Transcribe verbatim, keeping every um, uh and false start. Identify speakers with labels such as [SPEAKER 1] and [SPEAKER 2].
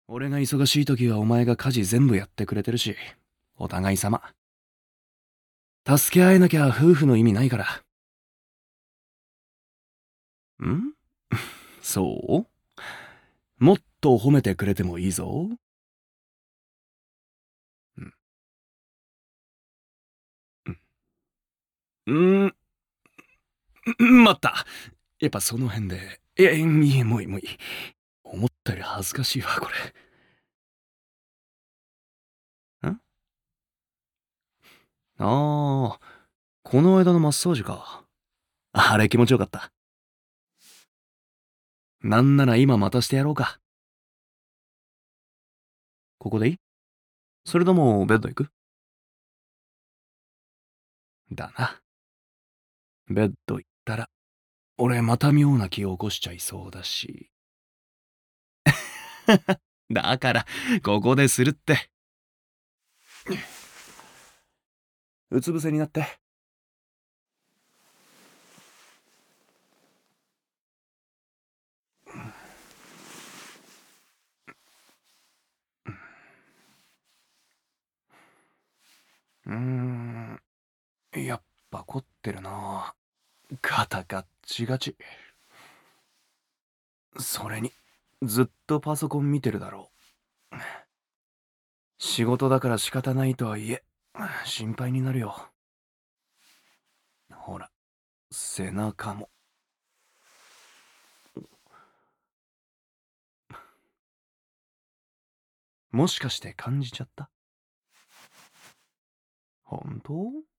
[SPEAKER 1] 俺が忙しい時はお前が家事全部やってくれてるし、お互い様。助け合えなきゃ夫婦の意味ないから。んそうもっと褒めてくれてもいいぞ。うんうんん待った。やっぱその辺で。いや、いい、もういい、もういい。思ったより恥ずかしいわ、これ。んああ、この間のマッサージか。あれ気持ちよかった。なんなら今またしてやろうか。ここでいい？それともベッド行く？だな。ベッド行ったら、俺また妙な気を起こしちゃいそうだし。だから、ここでするって。うつ伏せになって。うーん、やっぱ凝ってるな。肩ガッチガチ。それに、ずっとパソコン見てるだろう。仕事だから仕方ないとはいえ、心配になるよ。ほら、背中も。もしかして感じちゃった？本当？